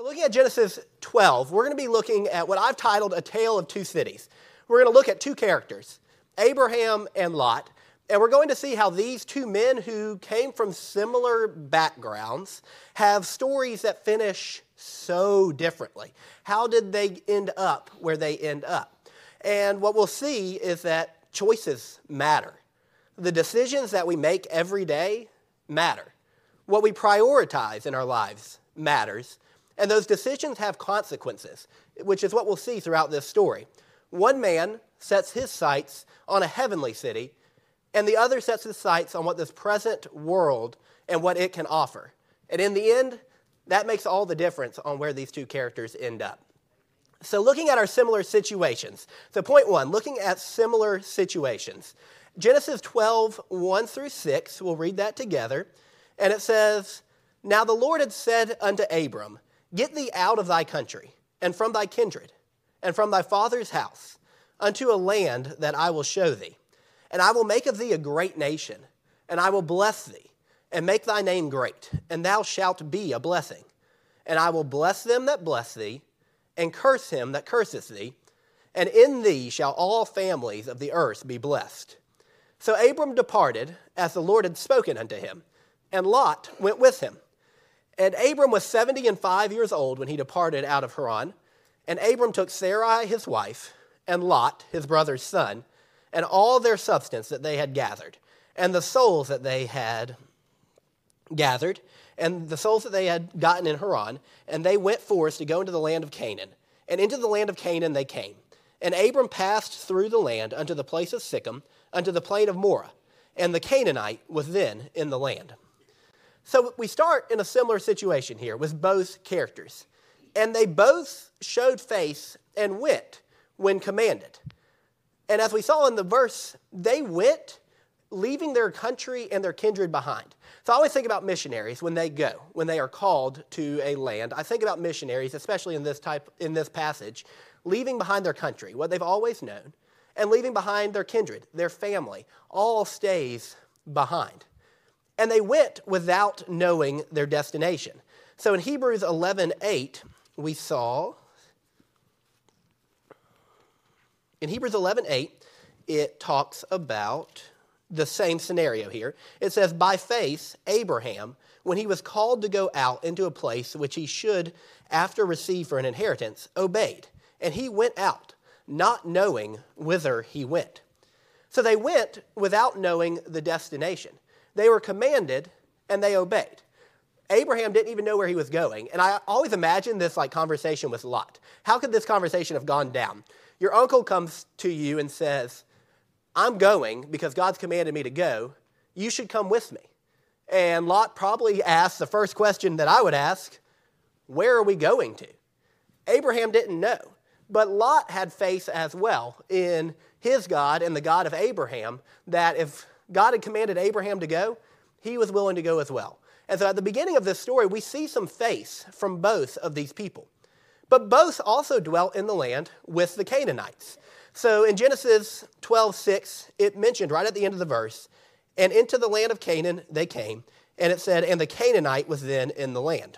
So looking at Genesis 12, we're going to be looking at what I've titled A Tale of Two Cities. We're going to look at two characters, Abraham and Lot, and we're going to see how these two men who came from similar backgrounds have stories that finish so differently. How did they end up where they end up? And what we'll see is that choices matter. The decisions that we make every day matter. What we prioritize in our lives matters. And those decisions have consequences, which is what we'll see throughout this story. One man sets his sights on a heavenly city, and the other sets his sights on what this present world and what it can offer. And in the end, that makes all the difference on where these two characters end up. So looking at our similar situations. So point one, looking at similar situations. Genesis 12, 1 through 6, we'll read that together. And it says, "Now the Lord had said unto Abram, Get thee out of thy country, and from thy kindred, and from thy father's house, unto a land that I will show thee. And I will make of thee a great nation, and I will bless thee, and make thy name great, and thou shalt be a blessing. And I will bless them that bless thee, and curse him that curseth thee, and in thee shall all families of the earth be blessed. So Abram departed, as the Lord had spoken unto him, and Lot went with him. And Abram was 75 years old when he departed out of Haran. And Abram took Sarai his wife, and Lot his brother's son, and all their substance that they had gathered, and the souls that they had gathered, and the souls that they had gotten in Haran, and they went forth to go into the land of Canaan. And into the land of Canaan they came. And Abram passed through the land unto the place of Sichem, unto the plain of Moreh, and the Canaanite was then in the land." So we start in a similar situation here with both characters. And they both showed faith and went when commanded. And as we saw in the verse, they went leaving their country and their kindred behind. So I always think about missionaries when they go, when they are called to a land. I think about missionaries, especially in this passage, leaving behind their country, what they've always known, and leaving behind their kindred, their family, all stays behind. And they went without knowing their destination. So in Hebrews 11:8, we saw, in Hebrews 11:8, it talks about the same scenario here. It says, "By faith, Abraham, when he was called to go out into a place which he should after receive for an inheritance, obeyed. And he went out, not knowing whither he went." So they went without knowing the destination. They were commanded, and they obeyed. Abraham didn't even know where he was going. And I always imagine this conversation with Lot. How could this conversation have gone down? Your uncle comes to you and says, "I'm going because God's commanded me to go. You should come with me." And Lot probably asked the first question that I would ask, where are we going to? Abraham didn't know. But Lot had faith as well in his God and the God of Abraham, that if God had commanded Abraham to go, he was willing to go as well. And so at the beginning of this story, we see some faith from both of these people. But both also dwelt in the land with the Canaanites. So in Genesis 12:6, it mentioned right at the end of the verse, "And into the land of Canaan they came." And it said, "And the Canaanite was then in the land."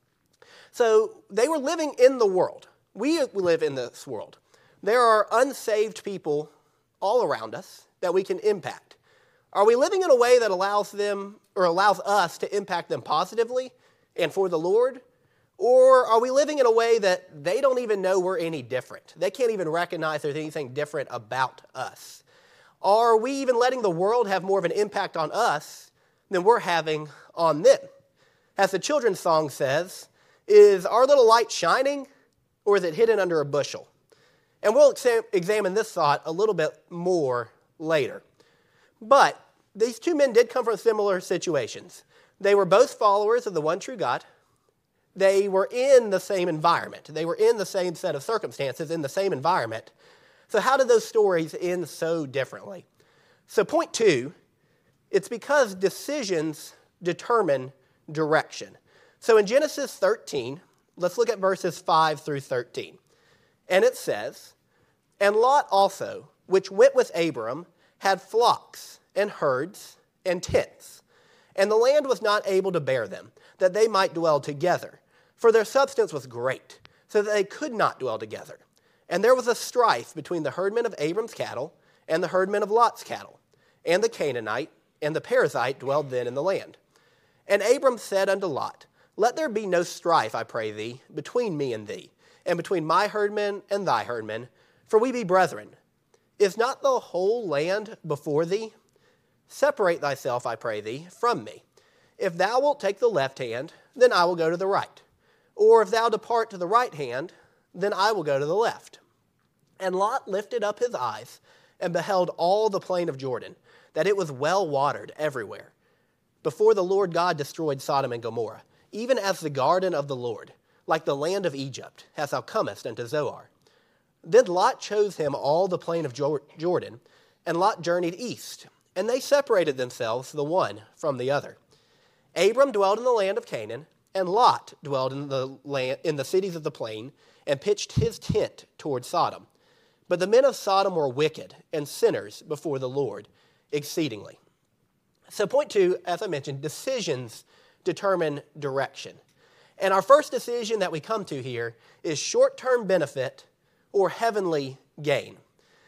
So they were living in the world. We live in this world. There are unsaved people all around us that we can impact. Are we living in a way that allows them or allows us to impact them positively and for the Lord? Or are we living in a way that they don't even know we're any different? They can't even recognize there's anything different about us. Are we even letting the world have more of an impact on us than we're having on them? As the children's song says, is our little light shining or is it hidden under a bushel? And we'll examine this thought a little bit more later. But these two men did come from similar situations. They were both followers of the one true God. They were in the same environment. They were in the same set of circumstances, in the same environment. So how did those stories end so differently? So point two, it's because decisions determine direction. So in Genesis 13, let's look at verses 5 through 13. And it says, "And Lot also, which went with Abram, had flocks and herds and tents. And the land was not able to bear them, that they might dwell together. For their substance was great, so that they could not dwell together. And there was a strife between the herdmen of Abram's cattle and the herdmen of Lot's cattle. And the Canaanite and the Perizzite dwelled then in the land. And Abram said unto Lot, Let there be no strife, I pray thee, between me and thee, and between my herdmen and thy herdmen, for we be brethren. Is not the whole land before thee? Separate thyself, I pray thee, from me. If thou wilt take the left hand, then I will go to the right. Or if thou depart to the right hand, then I will go to the left. And Lot lifted up his eyes and beheld all the plain of Jordan, that it was well watered everywhere, before the Lord God destroyed Sodom and Gomorrah, even as the garden of the Lord, like the land of Egypt, as thou comest unto Zoar. Then Lot chose him all the plain of Jordan, and Lot journeyed east, and they separated themselves the one from the other. Abram dwelled in the land of Canaan, and Lot dwelled in the cities of the plain, and pitched his tent toward Sodom. But the men of Sodom were wicked and sinners before the Lord exceedingly. So point two, as I mentioned, decisions determine direction. And our first decision that we come to here is short-term benefit or heavenly gain.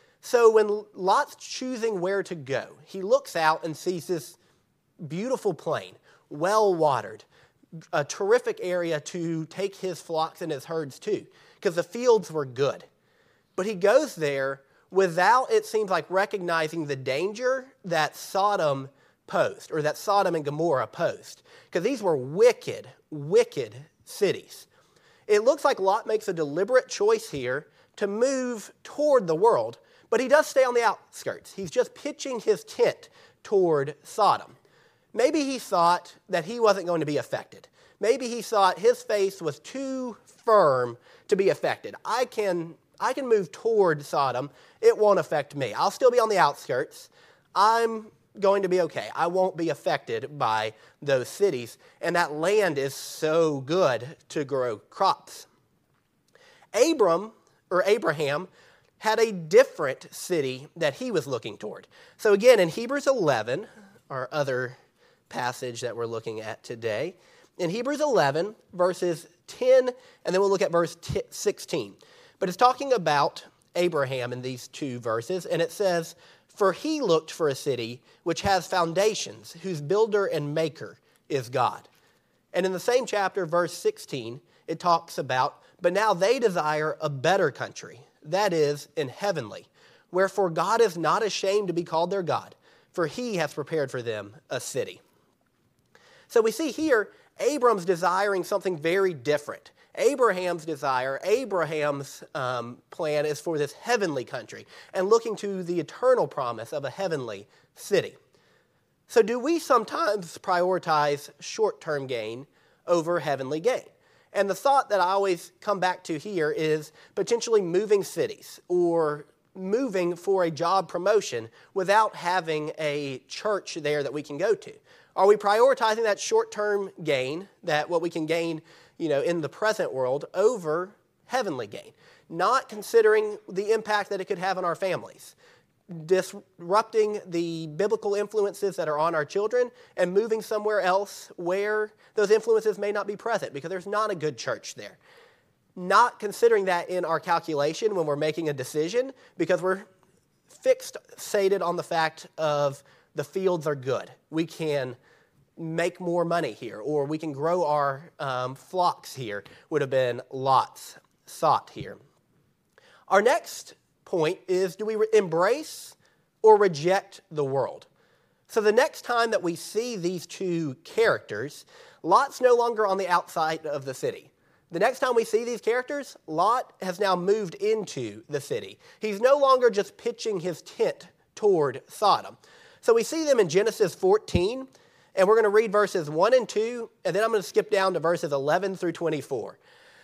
So when Lot's choosing where to go, he looks out and sees this beautiful plain, well-watered, a terrific area to take his flocks and his herds to, because the fields were good. But he goes there without, it seems like, recognizing the danger that Sodom posed, or that Sodom and Gomorrah posed, because these were wicked, wicked cities. It looks like Lot makes a deliberate choice here to move toward the world, but he does stay on the outskirts. He's just pitching his tent toward Sodom. Maybe he thought that he wasn't going to be affected. Maybe he thought his faith was too firm to be affected. I can move toward Sodom. It won't affect me. I'll still be on the outskirts. I'm going to be okay. I won't be affected by those cities. And that land is so good to grow crops. Abraham had a different city that he was looking toward. So again, in Hebrews 11, our other passage that we're looking at today, in Hebrews 11, verses 10, and then we'll look at verse 16. But it's talking about Abraham in these two verses, and it says, For he looked for a city which has foundations, whose builder and maker is God. And in the same chapter, verse 16, it talks about, But now they desire a better country, that is, in heavenly. Wherefore God is not ashamed to be called their God, for he has prepared for them a city. So we see here, Abram's desiring something very different. Abraham's desire, Abraham's plan is for this heavenly country and looking to the eternal promise of a heavenly city. So do we sometimes prioritize short-term gain over heavenly gain? And the thought that I always come back to here is potentially moving cities or moving for a job promotion without having a church there that we can go to. Are we prioritizing that short-term gain, that what we can gain, in the present world, over heavenly gain? Not considering the impact that it could have on our families, disrupting the biblical influences that are on our children and moving somewhere else where those influences may not be present because there's not a good church there. Not considering that in our calculation when we're making a decision because we're fixated on the fact of the fields are good. We can make more money here, or we can grow our flocks here, would have been Lot's thought here. Our next point is, do we embrace or reject the world? So the next time that we see these two characters, Lot's no longer on the outside of the city. The next time we see these characters, Lot has now moved into the city. He's no longer just pitching his tent toward Sodom. So we see them in Genesis 14, and we're going to read verses 1 and 2, and then I'm going to skip down to verses 11 through 24.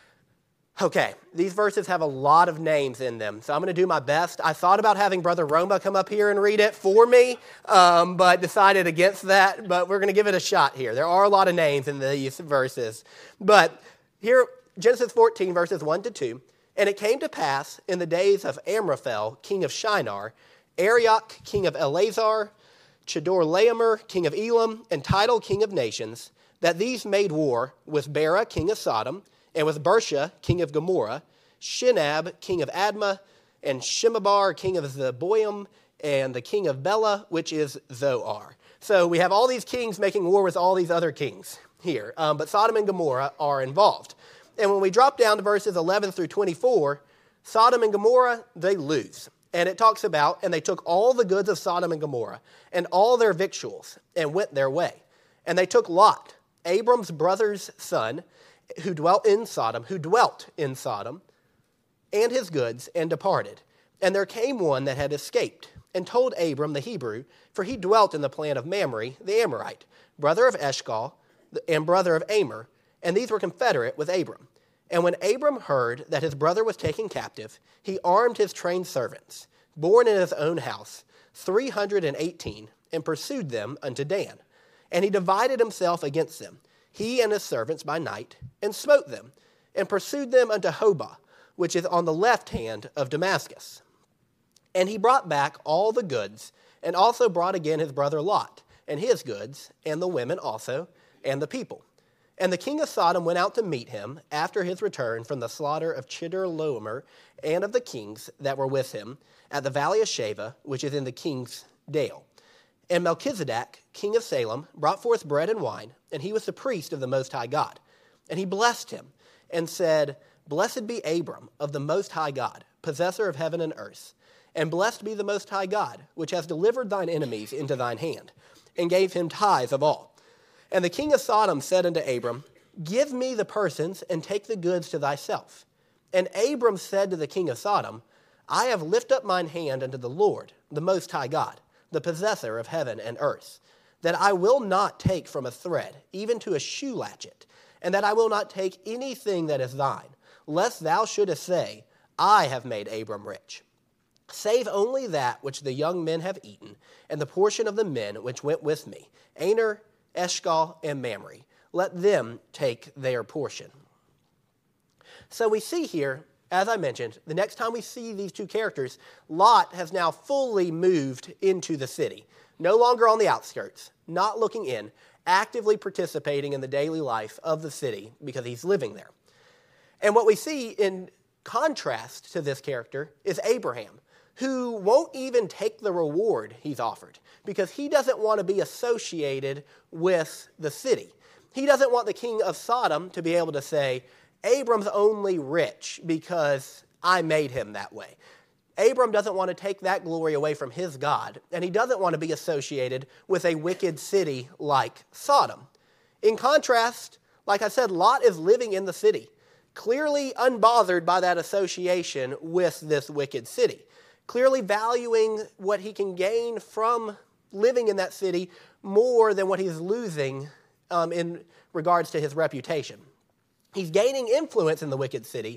Okay, these verses have a lot of names in them, so I'm going to do my best. I thought about having Brother Roma come up here and read it for me, but decided against that, but we're going to give it a shot here. There are a lot of names in these verses. But here, Genesis 14, verses 1 to 2, And it came to pass in the days of Amraphel, king of Shinar, Arioch, king of Elazar, Chedorlaomer, king of Elam, and Tidal, king of nations, that these made war with Bera, king of Sodom, and with Bersha, king of Gomorrah, Shinab, king of Admah, and Shemabar, king of Zeboim, and the king of Bela, which is Zoar. So we have all these kings making war with all these other kings here, but Sodom and Gomorrah are involved. And when we drop down to verses 11 through 24, Sodom and Gomorrah, they lose. And it talks about, and they took all the goods of Sodom and Gomorrah and all their victuals and went their way. And they took Lot, Abram's brother's son, who dwelt in Sodom, and his goods, and departed. And there came one that had escaped, and told Abram the Hebrew, for he dwelt in the plan of Mamre, the Amorite, brother of Eshcol, and brother of Amer, and these were confederate with Abram. And when Abram heard that his brother was taken captive, he armed his trained servants, born in his own house, 318, and pursued them unto Dan. And he divided himself against them, he and his servants by night, and smote them, and pursued them unto Hobah, which is on the left hand of Damascus. And he brought back all the goods, and also brought again his brother Lot, and his goods, and the women also, and the people. And the king of Sodom went out to meet him after his return from the slaughter of Chedorlaomer and of the kings that were with him at the valley of Sheva, which is in the king's dale. And Melchizedek, king of Salem, brought forth bread and wine, and he was the priest of the Most High God. And he blessed him and said, Blessed be Abram of the Most High God, possessor of heaven and earth. And blessed be the Most High God, which has delivered thine enemies into thine hand, and gave him tithes of all. And the king of Sodom said unto Abram, Give me the persons, and take the goods to thyself. And Abram said to the king of Sodom, I have lifted up mine hand unto the Lord, the Most High God, the possessor of heaven and earth, that I will not take from a thread, even to a shoe latchet, and that I will not take anything that is thine, lest thou shouldest say, I have made Abram rich. Save only that which the young men have eaten, and the portion of the men which went with me, Aner, Eshcol, and Mamre. Let them take their portion. So we see here, as I mentioned, the next time we see these two characters, Lot has now fully moved into the city, no longer on the outskirts, not looking in, actively participating in the daily life of the city because he's living there. And what we see in contrast to this character is Abraham, who won't even take the reward he's offered because he doesn't want to be associated with the city. He doesn't want the king of Sodom to be able to say, Abram's only rich because I made him that way. Abram doesn't want to take that glory away from his God, and he doesn't want to be associated with a wicked city like Sodom. In contrast, like I said, Lot is living in the city, clearly unbothered by that association with this wicked city, clearly valuing what he can gain from living in that city more than what he's losing in regards to his reputation. He's gaining influence in the wicked city,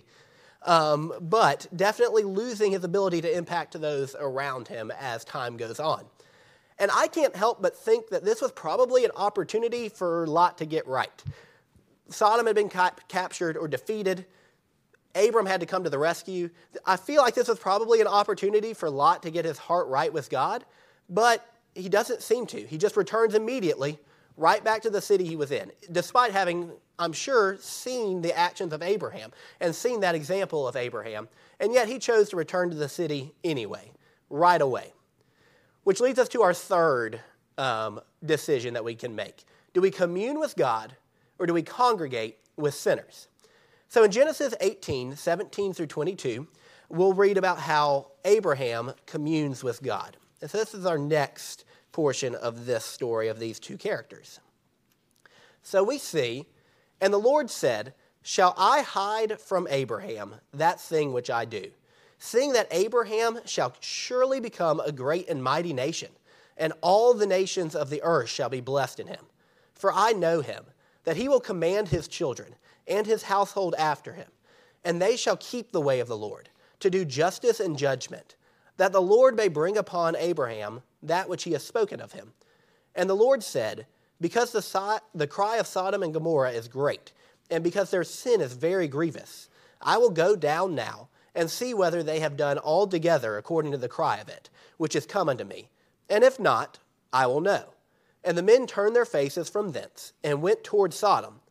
but definitely losing his ability to impact those around him as time goes on. And I can't help but think that this was probably an opportunity for Lot to get right. Sodom had been captured or defeated. Abram had to come to the rescue. I feel like this was probably an opportunity for Lot to get his heart right with God, but he doesn't seem to. He just returns immediately right back to the city he was in, despite having, I'm sure, seen the actions of Abraham and seen that example of Abraham, and yet he chose to return to the city anyway, right away. Which leads us to our third decision that we can make. Do we commune with God, or do we congregate with sinners? So in Genesis 18, 17 through 22, we'll read about how Abraham communes with God. And so this is our next portion of this story of these two characters. So we see, and the Lord said, Shall I hide from Abraham that thing which I do? Seeing that Abraham shall surely become a great and mighty nation, and all the nations of the earth shall be blessed in him. For I know him, that he will command his children and his household after him, and they shall keep the way of the Lord, to do justice and judgment, that the Lord may bring upon Abraham that which he has spoken of him. And the Lord said, Because the cry of Sodom and Gomorrah is great, and because their sin is very grievous, I will go down now and see whether they have done altogether according to the cry of it, which is come unto me. And if not, I will know. And the men turned their faces from thence, and went toward Sodom.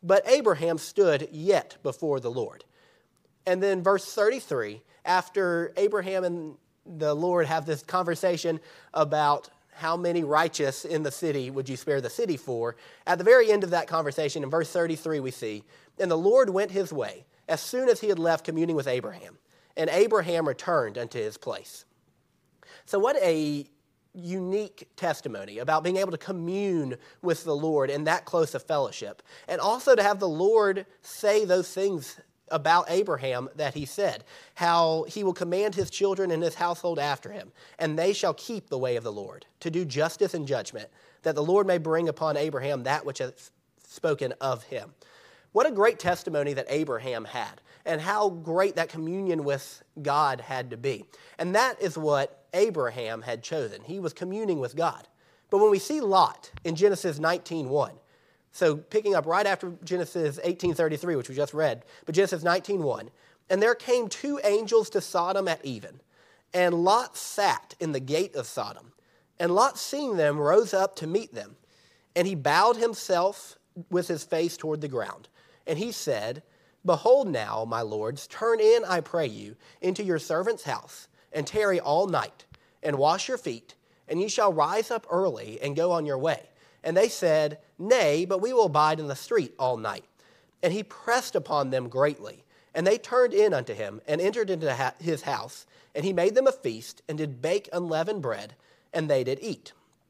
But Abraham stood yet before the Lord. And then verse 33, after Abraham and the Lord have this conversation about how many righteous in the city would you spare the city for, at the very end of that conversation, in verse 33, we see, and the Lord went his way as soon as he had left communing with Abraham, and Abraham returned unto his place. So what a unique testimony about being able to commune with the Lord in that close of fellowship, and also to have the Lord say those things about Abraham that he said, how he will command his children and his household after him, and they shall keep the way of the Lord, to do justice and judgment, that the Lord may bring upon Abraham that which hath spoken of him. What a great testimony that Abraham had, and how great that communion with God had to be. And that is what Abraham had chosen. He was communing with God. But when we see Lot in Genesis 19:1, so picking up right after Genesis 18:33, which we just read, but Genesis 19:1, and there came two angels to Sodom at even, and Lot sat in the gate of Sodom. And Lot, seeing them, rose up to meet them, and he bowed himself with his face toward the ground. And he said, Behold now, my lords, turn in, I pray you, into your servant's house, and tarry all night, and wash your feet, and ye shall rise up early and go on your way. And they said, Nay, but we will abide in the street all night. And he pressed upon them greatly. And they turned in unto him, and entered into his house. And he made them a feast, and did bake unleavened bread, and they did eat.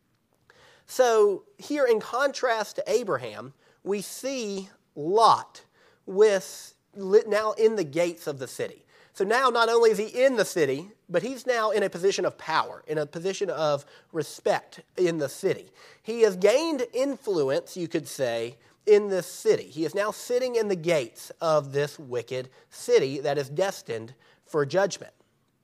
So here, in contrast to Abraham, we see Lot now in the gates of the city. So now not only is he in the city, but he's now in a position of power, in a position of respect in the city. He has gained influence, you could say, in this city. He is now sitting in the gates of this wicked city that is destined for judgment.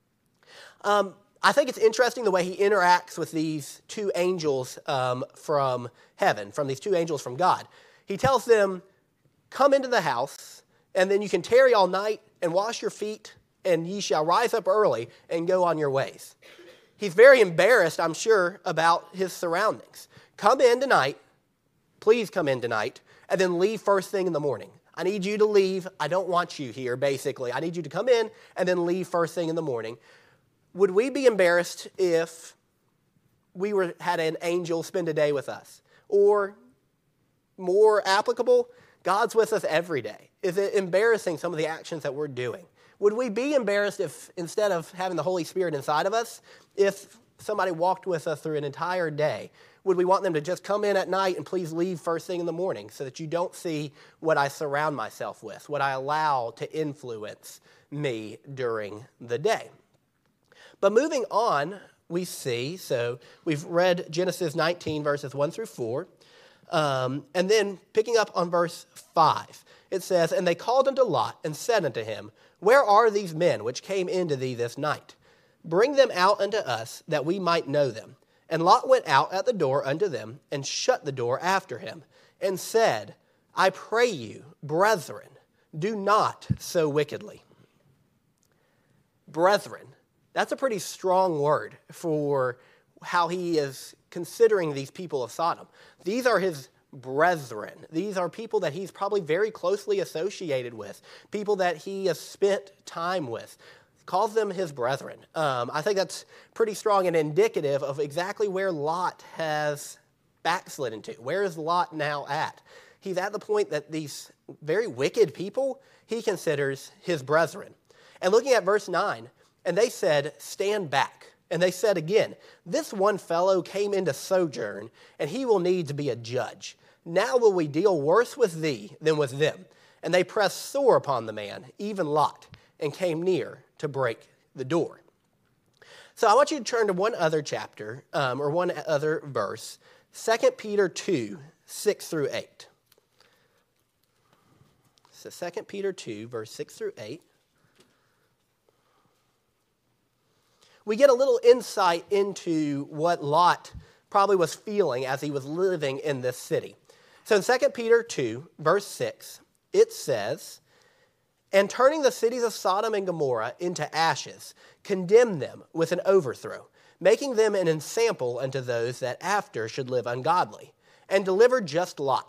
I think it's interesting the way he interacts with these two angels from heaven, from these two angels from God. He tells them, come into the house, and then you can tarry all night and wash your feet, and ye shall rise up early and go on your ways. He's very embarrassed, I'm sure, about his surroundings. Come in tonight, please come in tonight, and then leave first thing in the morning. I need you to leave. I don't want you here, basically. I need you to come in and then leave first thing in the morning. Would we be embarrassed if we had an angel spend a day with us? Or more applicable, God's with us every day. Is it embarrassing, some of the actions that we're doing? Would we be embarrassed if, instead of having the Holy Spirit inside of us, if somebody walked with us through an entire day, would we want them to just come in at night and please leave first thing in the morning so that you don't see what I surround myself with, what I allow to influence me during the day? But moving on, we see, so we've read Genesis 19, verses 1 through 4. And then picking up on verse 5, it says, And they called unto Lot and said unto him, Where are these men which came into thee this night? Bring them out unto us, that we might know them. And Lot went out at the door unto them, and shut the door after him, and said, I pray you, brethren, do not so wickedly. Brethren, that's a pretty strong word for how he is considering these people of Sodom. These are his brethren. These are people that he's probably very closely associated with, people that he has spent time with. He calls them his brethren. I think that's pretty strong and indicative of exactly where Lot has backslidden to. Where is Lot now at? He's at the point that these very wicked people he considers his brethren. And looking at verse 9, and they said, Stand back. And they said again, This one fellow came into sojourn, and he will need to be a judge. Now will we deal worse with thee than with them. And they pressed sore upon the man, even Lot, and came near to break the door. So I want you to turn to one other chapter, or one other verse, 2 Peter 2, 6 through 8. So 2 Peter 2, verse 6 through 8. We get a little insight into what Lot probably was feeling as he was living in this city. So in 2 Peter 2, verse 6, it says, And turning the cities of Sodom and Gomorrah into ashes, condemned them with an overthrow, making them an ensample unto those that after should live ungodly, and delivered just Lot,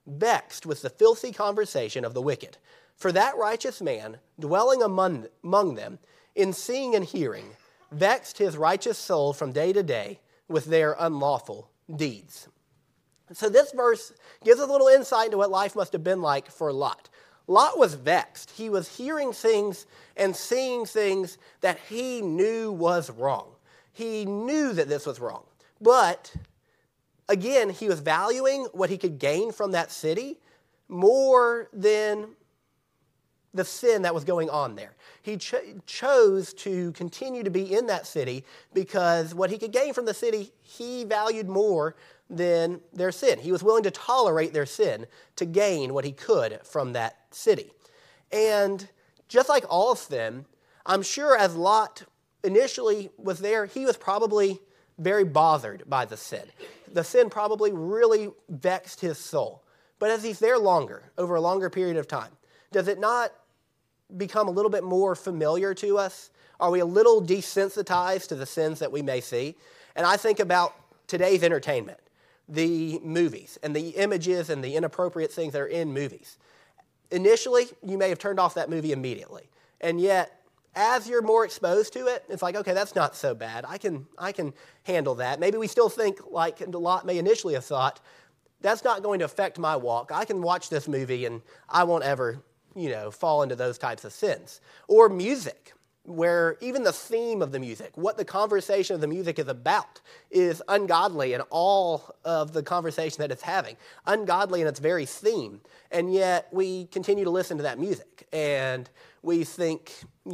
vexed with the filthy conversation of the wicked. For that righteous man, dwelling among them, in seeing and hearing, vexed his righteous soul from day to day with their unlawful deeds. So this verse gives us a little insight into what life must have been like for Lot. Lot was vexed. He was hearing things and seeing things that he knew was wrong. He knew that this was wrong. But, again, he was valuing what he could gain from that city more than the sin that was going on there. He chose to continue to be in that city because what he could gain from the city, he valued more than their sin. He was willing to tolerate their sin to gain what he could from that city. And just like all of them, I'm sure as Lot initially was there, he was probably very bothered by the sin. The sin probably really vexed his soul. But as he's there longer, over a longer period of time, does it not become a little bit more familiar to us? Are we a little desensitized to the sins that we may see? And I think about today's entertainment, the movies and the images and the inappropriate things that are in movies. Initially, you may have turned off that movie immediately. And yet, as you're more exposed to it, it's like, okay, that's not so bad. I can handle that. Maybe we still think, like Lot may initially have thought, that's not going to affect my walk. I can watch this movie and I won't ever, fall into those types of sins. Or music, where even the theme of the music, what the conversation of the music is about, is ungodly in all of the conversation that it's having. Ungodly in its very theme. And yet we continue to listen to that music. And we think,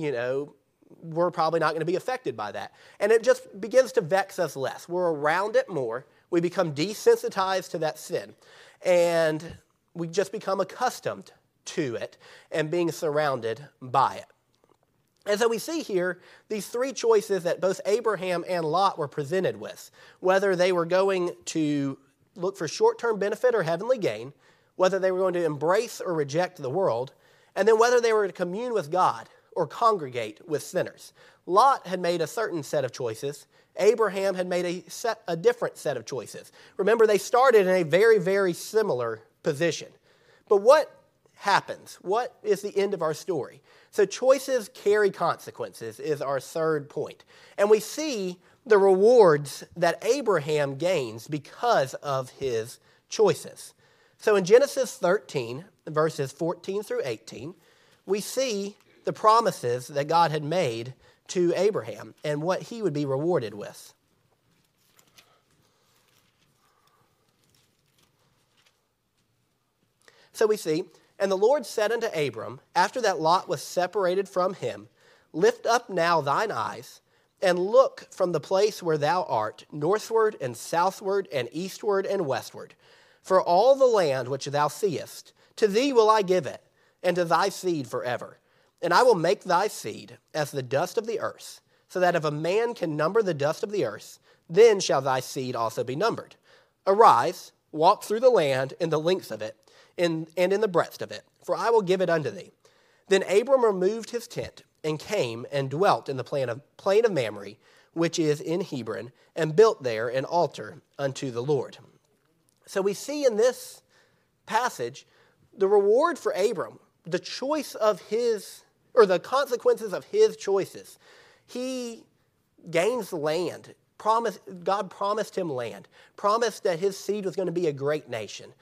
we're probably not going to be affected by that. And it just begins to vex us less. We're around it more. We become desensitized to that sin. And we just become accustomed to it and being surrounded by it. And so we see here these three choices that both Abraham and Lot were presented with, whether they were going to look for short-term benefit or heavenly gain, whether they were going to embrace or reject the world, and then whether they were to commune with God or congregate with sinners. Lot had made a certain set of choices. Abraham had made a different set of choices. Remember, they started in a very, very similar position. But what happens? What is the end of our story? So choices carry consequences is our third point. And we see the rewards that Abraham gains because of his choices. So in Genesis 13, verses 14 through 18, we see the promises that God had made to Abraham and what he would be rewarded with. So we see, and the Lord said unto Abram, after that Lot was separated from him, lift up now thine eyes, and look from the place where thou art, northward and southward and eastward and westward. For all the land which thou seest, to thee will I give it, and to thy seed forever. And I will make thy seed as the dust of the earth, so that if a man can number the dust of the earth, then shall thy seed also be numbered. Arise, walk through the land in the length of it, and in the breadth of it, for I will give it unto thee. Then Abram removed his tent, and came and dwelt in the plain of Mamre, which is in Hebron, and built there an altar unto the Lord. So we see in this passage the reward for Abram, the choice of his, or the consequences of his choices. He gains land. God promised him land, promised that his seed was going to be a great nation.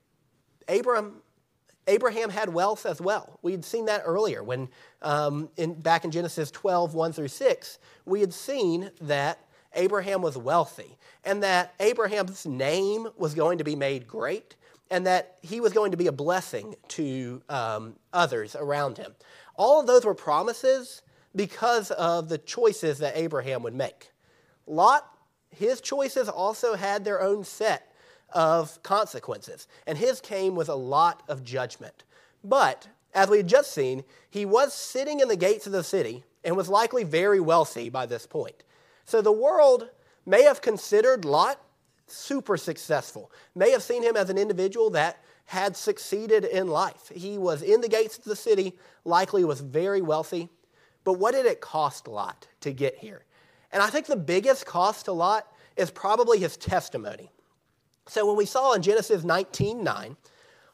Abraham had wealth as well. We had seen that earlier when back in Genesis 12, 1 through 6, we had seen that Abraham was wealthy and that Abraham's name was going to be made great and that he was going to be a blessing to others around him. All of those were promises because of the choices that Abraham would make. Lot, his choices also had their own set of consequences, and his came with a lot of judgment. But, as we had just seen, he was sitting in the gates of the city and was likely very wealthy by this point. So the world may have considered Lot super successful, may have seen him as an individual that had succeeded in life. He was in the gates of the city, likely was very wealthy. But what did it cost Lot to get here? And I think the biggest cost to Lot is probably his testimony. So when we saw in Genesis 19:9,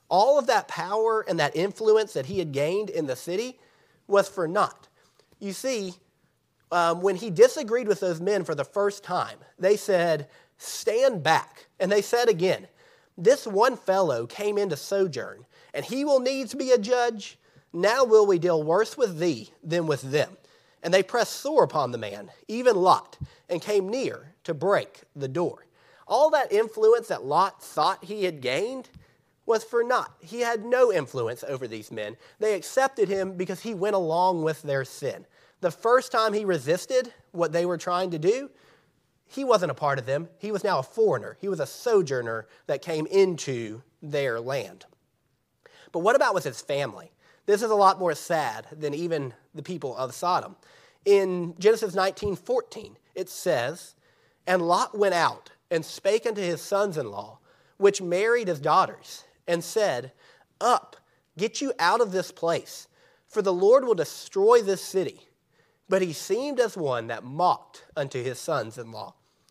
All of that power and that influence that he had gained in the city was for naught. You see, when he disagreed with those men for the first time, they said, "Stand back." And they said again, "This one fellow came in to sojourn, and he will needs be a judge. Now will we deal worse with thee than with them." And they pressed sore upon the man, even Lot, and came near to break the door. All that influence that Lot thought he had gained was for naught. He had no influence over these men. They accepted him because he went along with their sin. The first time he resisted what they were trying to do, he wasn't a part of them. He was now a foreigner. He was a sojourner that came into their land. But what about with his family? This is a lot more sad than even the people of Sodom. In Genesis 19:14, it says, "And Lot went out and spake unto his sons-in-law, which married his daughters, and said, Up, get you out of this place, for the Lord will destroy this city. But he seemed as one that mocked unto his sons-in-law."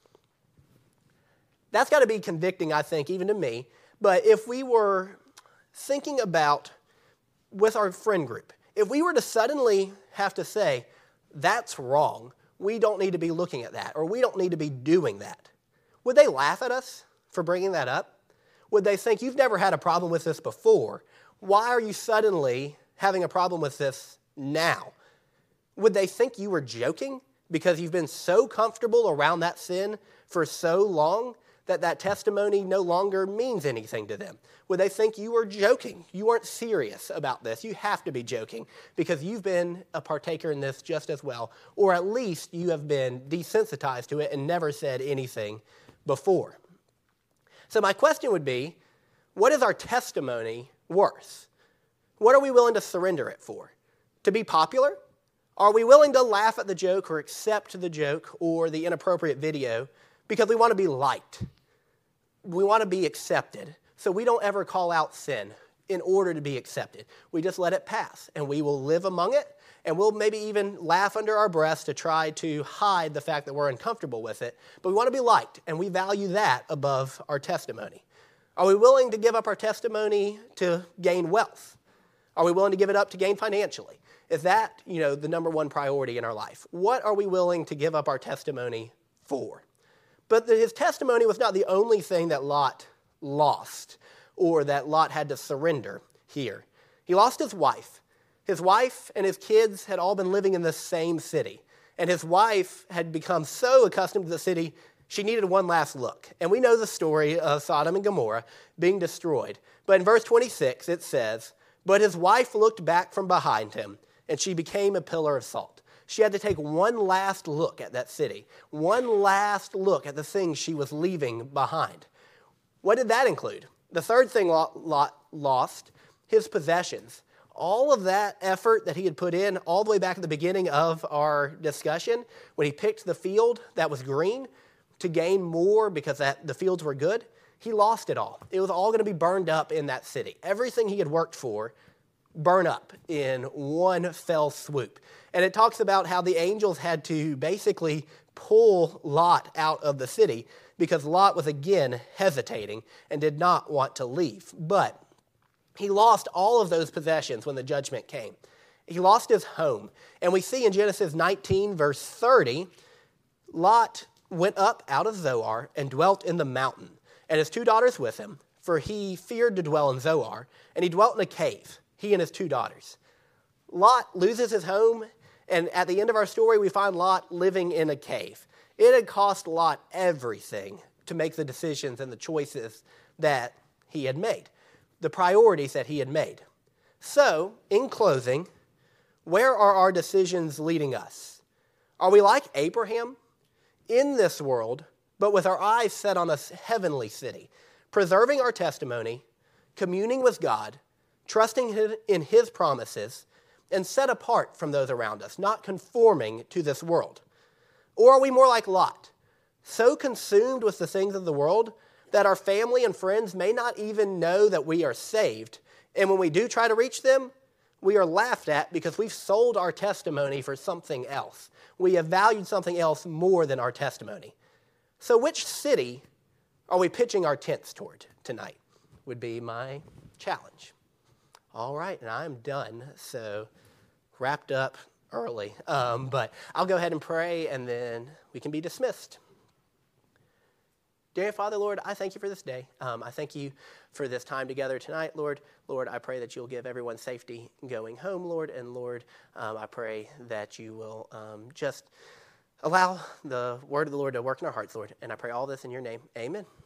That's got to be convicting, I think, even to me. But if we were thinking about with our friend group, if we were to suddenly have to say, "That's wrong, we don't need to be looking at that," or "We don't need to be doing that," would they laugh at us for bringing that up? Would they think, "You've never had a problem with this before. Why are you suddenly having a problem with this now?" Would they think you were joking because you've been so comfortable around that sin for so long that that testimony no longer means anything to them? Would they think you were joking? You weren't serious about this. You have to be joking because you've been a partaker in this just as well, or at least you have been desensitized to it and never said anything before. So my question would be, what is our testimony worth? What are we willing to surrender it for? To be popular? Are we willing to laugh at the joke or accept the joke or the inappropriate video because we want to be liked? We want to be accepted. So we don't ever call out sin in order to be accepted. We just let it pass, and we will live among it, and we'll maybe even laugh under our breath to try to hide the fact that we're uncomfortable with it. But we want to be liked, and we value that above our testimony. Are we willing to give up our testimony to gain wealth? Are we willing to give it up to gain financially? Is that, the number one priority in our life? What are we willing to give up our testimony for? But his testimony was not the only thing that Lot lost or that Lot had to surrender here. He lost his wife. His wife and his kids had all been living in the same city. And his wife had become so accustomed to the city, she needed one last look. And we know the story of Sodom and Gomorrah being destroyed. But in verse 26, it says, "But his wife looked back from behind him, and she became a pillar of salt." She had to take one last look at that city, one last look at the things she was leaving behind. What did that include? The third thing Lot lost, his possessions. All of that effort that he had put in all the way back at the beginning of our discussion, when he picked the field that was green to gain more because the fields were good, he lost it all. It was all going to be burned up in that city. Everything he had worked for burn up in one fell swoop. And it talks about how the angels had to basically pull Lot out of the city because Lot was again hesitating and did not want to leave. But he lost all of those possessions when the judgment came. He lost his home. And we see in Genesis 19, verse 30, Lot went up out of Zoar and dwelt in the mountain, and his 2 daughters with him, for he feared to dwell in Zoar, and he dwelt in a cave, he and his 2 daughters. Lot loses his home, and at the end of our story, we find Lot living in a cave. It had cost Lot everything to make the decisions and the choices that he had made, the priorities that he had made. So, in closing, where are our decisions leading us? Are we like Abraham, in this world, but with our eyes set on a heavenly city, preserving our testimony, communing with God, trusting in his promises, and set apart from those around us, not conforming to this world? Or are we more like Lot, so consumed with the things of the world that our family and friends may not even know that we are saved, and when we do try to reach them, we are laughed at because we've sold our testimony for something else. We have valued something else more than our testimony. So which city are we pitching our tents toward tonight would be my challenge. challenge. All right, and I'm done, so wrapped up early. But I'll go ahead and pray, and then we can be dismissed. Dear Father, Lord, I thank you for this day. I thank you for this time together tonight, Lord. Lord, I pray that you'll give everyone safety going home, Lord. And Lord, I pray that you will just allow the word of the Lord to work in our hearts, Lord. And I pray all this in your name. Amen.